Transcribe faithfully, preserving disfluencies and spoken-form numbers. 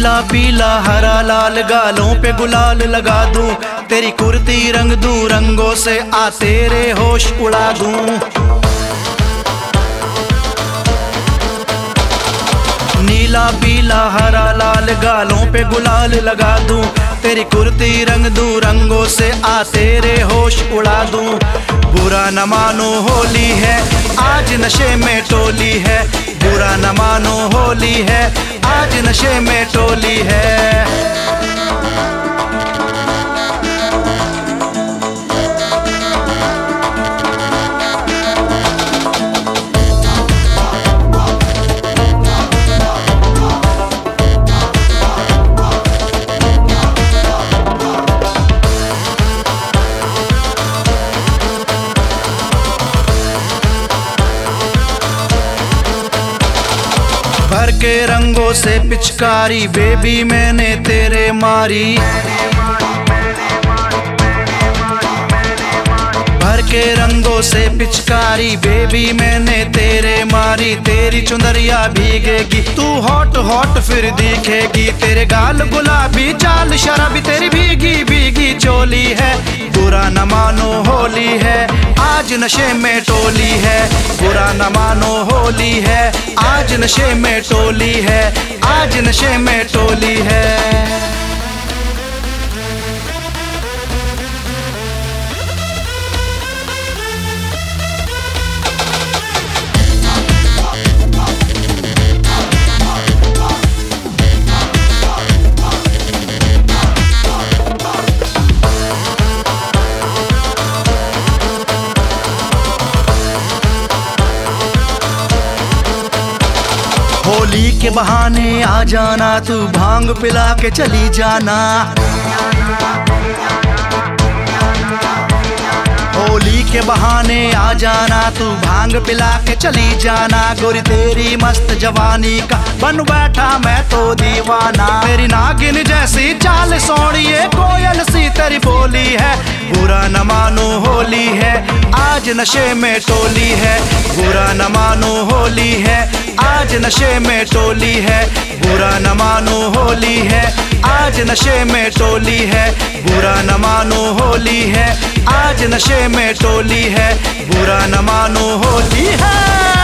नीला पीला हरा लाल गालों पे गुलाल लगा दूं, तेरी कुर्ती रंग दूं रंगों से, आ तेरे होश उड़ा दूं। नीला पीला हरा लाल गालों पे गुलाल लगा दूं, तेरी कुर्ती रंग दूं रंगों से, आ तेरे होश उड़ा दूं। बुरा न मानो होली है आज नशे में टोली है, बुरा न मानो होली है आज नशे में टोली है। भर के रंगों से पिचकारी बेबी मैंने तेरे मारी, भर के रंगों से पिचकारी बेबी मैंने तेरे मारी। तेरी चुनरिया भीगेगी तू हॉट हॉट फिर दिखेगी, तेरे गाल गुलाबी चाल शराबी तेरी भीगी भीगी चोली है। बुरा न मानो होली है आज नशे में टोली है, बुरा न मानो होली है आज नशे में टोली है, आज नशे में टोली है। होली के बहाने आ जाना तू भांग पिला के चली जाना, होली के बहाने आ जाना तू भांग पिला के चली जाना। गोरी तेरी मस्त जवानी का बन बैठा मैं तो दीवाना, तेरी नागिन जैसी चाल सोनिए कोयल सी तेरी बोली है। बुरा न मानो होली है आज नशे में टोली है, बुरा न मानो होली है आज नशे में टोली है, बुरा न मानो होली है आज नशे में टोली है, बुरा न मानो होली है आज नशे में टोली है, बुरा न मानो होली है।